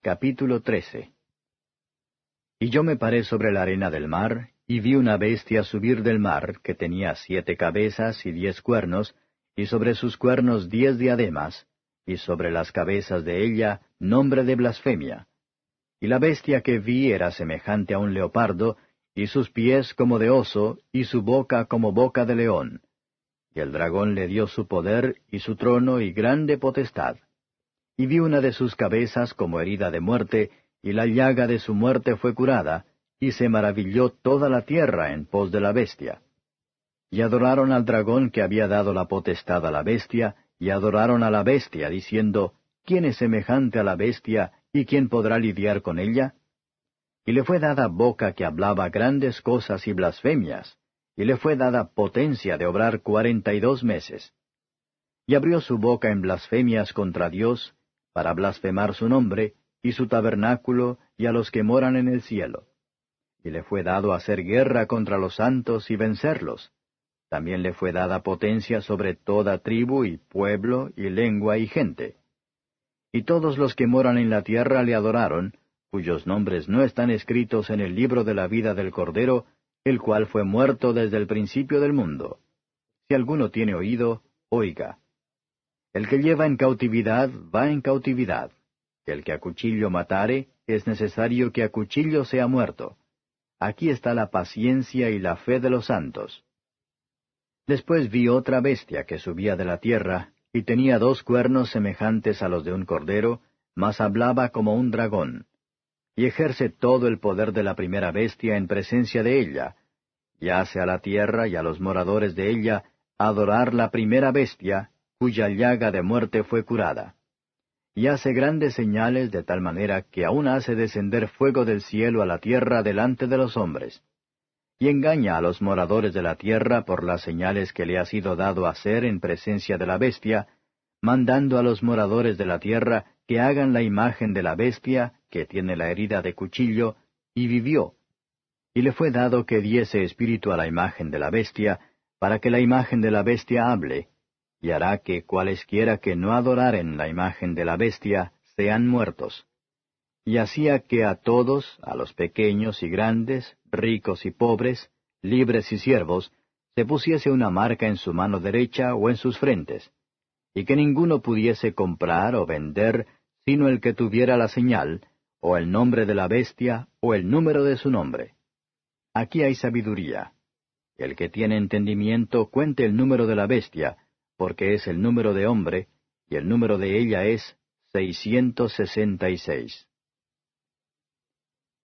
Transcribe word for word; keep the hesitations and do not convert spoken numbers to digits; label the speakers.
Speaker 1: Capítulo trece. Y yo me paré sobre la arena del mar, y vi una bestia subir del mar, que tenía siete cabezas y diez cuernos, y sobre sus cuernos diez diademas, y sobre las cabezas de ella nombre de blasfemia. Y la bestia que vi era semejante a un leopardo, y sus pies como de oso, y su boca como boca de león. Y el dragón le dio su poder, y su trono, y grande potestad. Y vi una de sus cabezas como herida de muerte, y la llaga de su muerte fue curada, y se maravilló toda la tierra en pos de la bestia. Y adoraron al dragón que había dado la potestad a la bestia, y adoraron a la bestia, diciendo, ¿quién es semejante a la bestia, y quién podrá lidiar con ella? Y le fue dada boca que hablaba grandes cosas y blasfemias, y le fue dada potencia de obrar cuarenta y dos meses. Y abrió su boca en blasfemias contra Dios, para blasfemar su nombre, y su tabernáculo, y a los que moran en el cielo. Y le fue dado hacer guerra contra los santos y vencerlos. También le fue dada potencia sobre toda tribu y pueblo y lengua y gente. Y todos los que moran en la tierra le adoraron, cuyos nombres no están escritos en el libro de la vida del Cordero, el cual fue muerto desde el principio del mundo. Si alguno tiene oído, oiga. El que lleva en cautividad va en cautividad. El que a cuchillo matare, es necesario que a cuchillo sea muerto. Aquí está la paciencia y la fe de los santos. Después vi otra bestia que subía de la tierra, y tenía dos cuernos semejantes a los de un cordero, mas hablaba como un dragón. Y ejerce todo el poder de la primera bestia en presencia de ella, y hace a la tierra y a los moradores de ella adorar la primera bestia, cuya llaga de muerte fue curada. Y hace grandes señales de tal manera que aún hace descender fuego del cielo a la tierra delante de los hombres. Y engaña a los moradores de la tierra por las señales que le ha sido dado hacer en presencia de la bestia, mandando a los moradores de la tierra que hagan la imagen de la bestia, que tiene la herida de cuchillo, y vivió. Y le fue dado que diese espíritu a la imagen de la bestia, para que la imagen de la bestia hable, y hará que cualesquiera que no adoraren la imagen de la bestia sean muertos. Y hacía que a todos, a los pequeños y grandes, ricos y pobres, libres y siervos, se pusiese una marca en su mano derecha o en sus frentes, y que ninguno pudiese comprar o vender, sino el que tuviera la señal, o el nombre de la bestia, o el número de su nombre. Aquí hay sabiduría. El que tiene entendimiento cuente el número de la bestia, porque es el número de hombre, y el número de ella es seiscientos sesenta y seis.